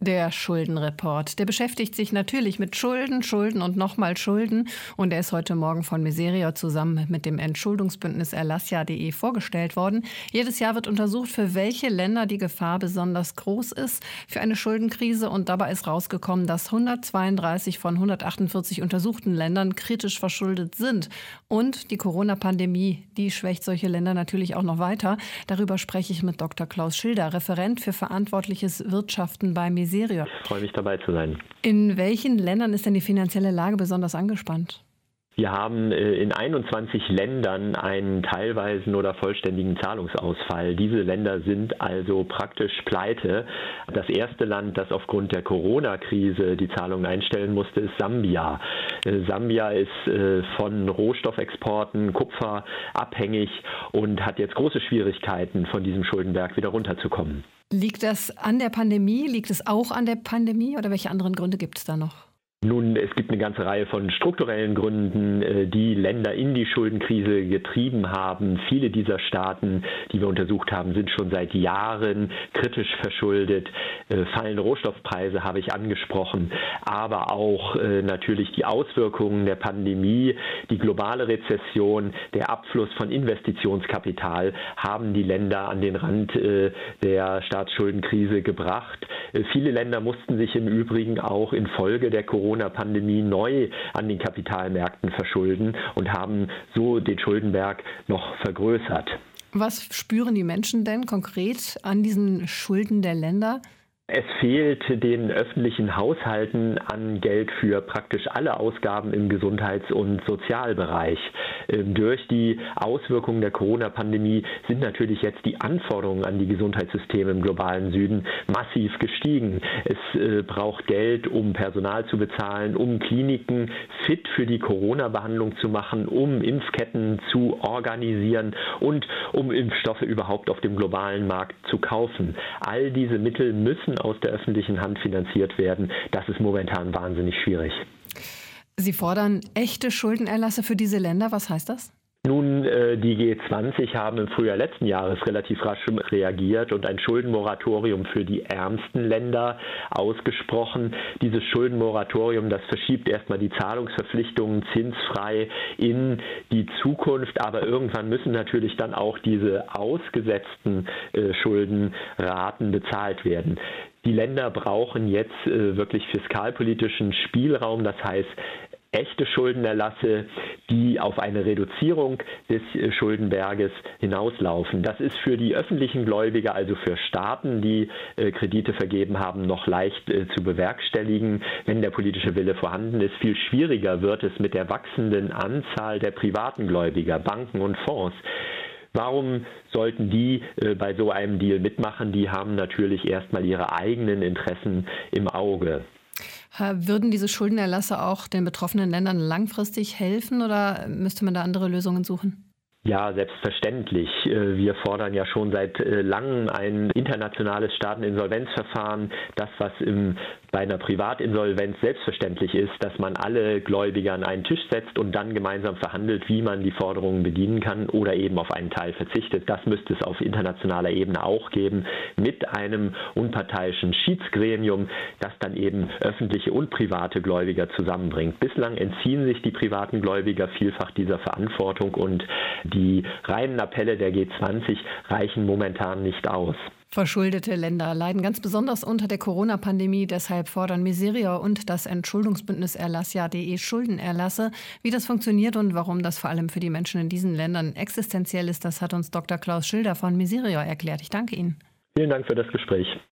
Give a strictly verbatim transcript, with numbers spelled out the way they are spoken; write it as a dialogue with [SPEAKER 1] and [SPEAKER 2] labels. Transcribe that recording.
[SPEAKER 1] Der Schuldenreport. Der beschäftigt sich natürlich mit Schulden, Schulden und nochmal Schulden. Und er ist heute Morgen von Miserior zusammen mit dem Entschuldungsbündnis Erlassia punkt de vorgestellt worden. Jedes Jahr wird untersucht, für welche Länder die Gefahr besonders groß ist für eine Schuldenkrise. Und dabei ist rausgekommen, dass hundertzweiunddreißig von hundertachtundvierzig untersuchten Ländern kritisch verschuldet sind. Und die Corona-Pandemie, die schwächt solche Länder natürlich auch noch weiter. Darüber spreche ich mit Doktor Klaus Schilder, Referent für verantwortliches Wirtschaften bei Miserior.
[SPEAKER 2] Ich freue mich, dabei zu sein.
[SPEAKER 1] In welchen Ländern ist denn die finanzielle Lage besonders angespannt?
[SPEAKER 2] Wir haben in einundzwanzig Ländern einen teilweisen oder vollständigen Zahlungsausfall. Diese Länder sind also praktisch pleite. Das erste Land, das aufgrund der Corona-Krise die Zahlungen einstellen musste, ist Sambia. Sambia ist von Rohstoffexporten, Kupfer abhängig und hat jetzt große Schwierigkeiten, von diesem Schuldenberg wieder runterzukommen.
[SPEAKER 1] Liegt das an der Pandemie? Liegt es auch an der Pandemie oder welche anderen Gründe gibt es da noch?
[SPEAKER 2] Nun, es gibt eine ganze Reihe von strukturellen Gründen, die Länder in die Schuldenkrise getrieben haben. Viele dieser Staaten, die wir untersucht haben, sind schon seit Jahren kritisch verschuldet. Fallende Rohstoffpreise habe ich angesprochen, aber auch natürlich die Auswirkungen der Pandemie, die globale Rezession, der Abfluss von Investitionskapital haben die Länder an den Rand der Staatsschuldenkrise gebracht. Viele Länder mussten sich im Übrigen auch infolge der Corona-Pandemie neu an den Kapitalmärkten verschulden und haben so den Schuldenberg noch vergrößert.
[SPEAKER 1] Was spüren die Menschen denn konkret an diesen Schulden der Länder?
[SPEAKER 2] Es fehlt den öffentlichen Haushalten an Geld für praktisch alle Ausgaben im Gesundheits- und Sozialbereich. Durch die Auswirkungen der Corona-Pandemie sind natürlich jetzt die Anforderungen an die Gesundheitssysteme im globalen Süden massiv gestiegen. Es braucht Geld, um Personal zu bezahlen, um Kliniken fit für die Corona-Behandlung zu machen, um Impfketten zu organisieren und um Impfstoffe überhaupt auf dem globalen Markt zu kaufen. All diese Mittel müssen aus der öffentlichen Hand finanziert werden. Das ist momentan wahnsinnig schwierig.
[SPEAKER 1] Sie fordern echte Schuldenerlasse für diese Länder. Was heißt das?
[SPEAKER 2] Nun, die G zwanzig haben im Frühjahr letzten Jahres relativ rasch reagiert und ein Schuldenmoratorium für die ärmsten Länder ausgesprochen. Dieses Schuldenmoratorium, das verschiebt erstmal die Zahlungsverpflichtungen zinsfrei in die Zukunft, aber irgendwann müssen natürlich dann auch diese ausgesetzten äh, Schuldenraten bezahlt werden. Die Länder brauchen jetzt äh, wirklich fiskalpolitischen Spielraum, das heißt, echte Schuldenerlasse, die auf eine Reduzierung des Schuldenberges hinauslaufen. Das ist für die öffentlichen Gläubiger, also für Staaten, die äh, Kredite vergeben haben, noch leicht äh, zu bewerkstelligen, wenn der politische Wille vorhanden ist. Viel schwieriger wird es mit der wachsenden Anzahl der privaten Gläubiger, Banken und Fonds. Warum sollten die äh, bei so einem Deal mitmachen? Die haben natürlich erstmal ihre eigenen Interessen im Auge.
[SPEAKER 1] Würden diese Schuldenerlasse auch den betroffenen Ländern langfristig helfen oder müsste man da andere Lösungen suchen?
[SPEAKER 2] Ja, selbstverständlich. Wir fordern ja schon seit langem ein internationales Staateninsolvenzverfahren. Das, was im, bei einer Privatinsolvenz selbstverständlich ist, dass man alle Gläubiger an einen Tisch setzt und dann gemeinsam verhandelt, wie man die Forderungen bedienen kann oder eben auf einen Teil verzichtet. Das müsste es auf internationaler Ebene auch geben, mit einem unparteiischen Schiedsgremium, das dann eben öffentliche und private Gläubiger zusammenbringt. Bislang entziehen sich die privaten Gläubiger vielfach dieser Verantwortung und die reinen Appelle der G zwanzig reichen momentan nicht aus.
[SPEAKER 1] Verschuldete Länder leiden ganz besonders unter der Corona-Pandemie. Deshalb fordern Miserior und das Entschuldungsbündnis Erlassia punkt de Schuldenerlasse. Wie das funktioniert und warum das vor allem für die Menschen in diesen Ländern existenziell ist, das hat uns Doktor Klaus Schilder von Miserior erklärt. Ich danke Ihnen.
[SPEAKER 2] Vielen Dank für das Gespräch.